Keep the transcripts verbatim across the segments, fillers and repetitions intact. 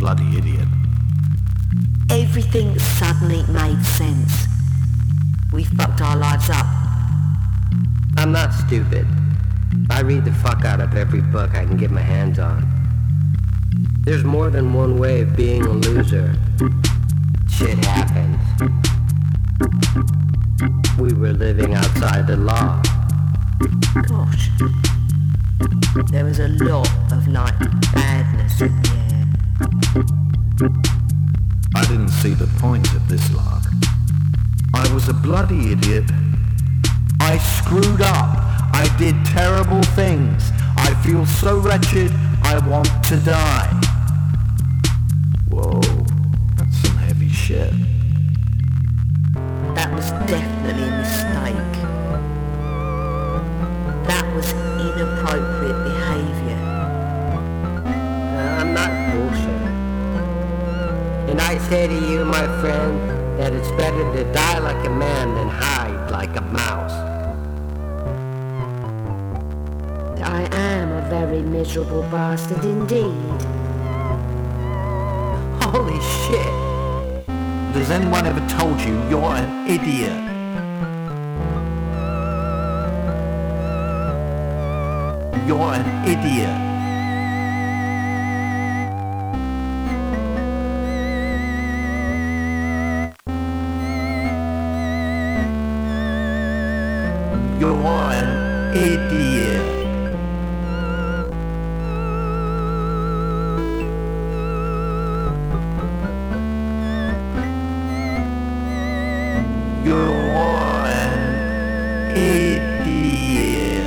bloody idiot. Everything suddenly made sense. We fucked our lives up. I'm not stupid. I read the fuck out of every book I can get my hands on. There's more than one way of being a loser. Shit happens. We were living outside the law. Gosh. There was a lot of like badness in the air. I didn't see the point of this lark. I was a bloody idiot. I screwed up. I did terrible things. I feel so wretched, I want to die. Whoa, that's some heavy shit. That was definitely a mistake. That was inappropriate behaviour. Uh, I'm not bullshit. And I say to you, my friend, that it's better to die like a man than hide like a mouse. I am a very miserable bastard indeed. Holy shit. Has anyone ever told you you're an idiot? You're an idiot. You're an idiot. You're an idiot.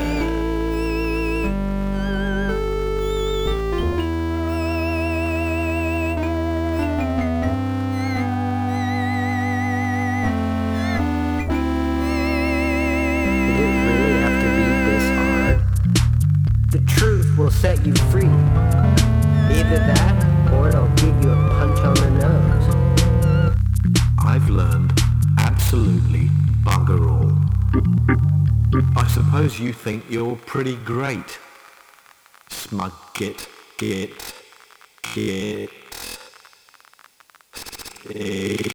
Did it really have to be this hard? The truth will set you free. Either that, or it'll give you a punch on the nose. I've learned absolutely bugger all. I suppose you think you're pretty great. Smug git, git, git, git.